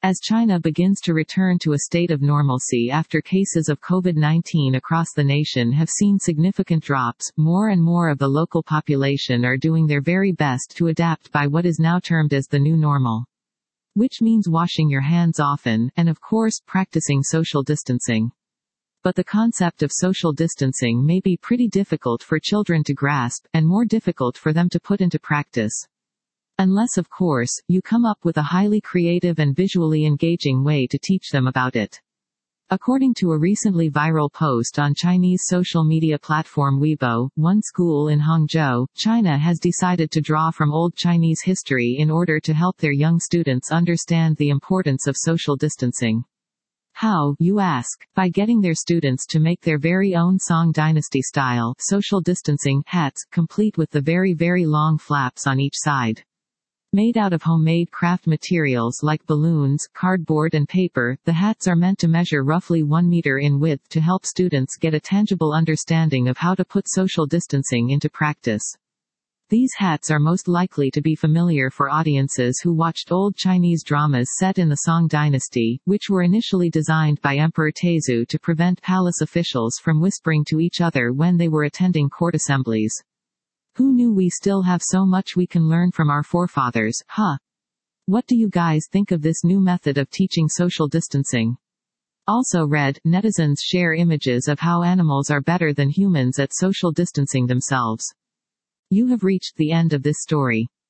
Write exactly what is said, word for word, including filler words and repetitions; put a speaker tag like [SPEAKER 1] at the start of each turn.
[SPEAKER 1] As China begins to return to a state of normalcy after cases of COVID nineteen across the nation have seen significant drops, more and more of the local population are doing their very best to adapt by what is now termed as the new normal. Which means washing your hands often, and of course, practicing social distancing. But the concept of social distancing may be pretty difficult for children to grasp, and more difficult for them to put into practice. Unless, of course, you come up with a highly creative and visually engaging way to teach them about it. According to a recently viral post on Chinese social media platform Weibo, one school in Hangzhou, China has decided to draw from old Chinese history in order to help their young students understand the importance of social distancing. How, you ask? By getting their students to make their very own Song Dynasty-style social distancing hats, complete with the very very long flaps on each side. Made out of homemade craft materials like balloons, cardboard and paper, the hats are meant to measure roughly one meter in width to help students get a tangible understanding of how to put social distancing into practice. These hats are most likely to be familiar for audiences who watched old Chinese dramas set in the Song Dynasty, which were initially designed by Emperor Taizu to prevent palace officials from whispering to each other when they were attending court assemblies. Who knew we still have so much we can learn from our forefathers, huh? What do you guys think of this new method of teaching social distancing? Also read, netizens share images of how animals are better than humans at social distancing themselves. You have reached the end of this story.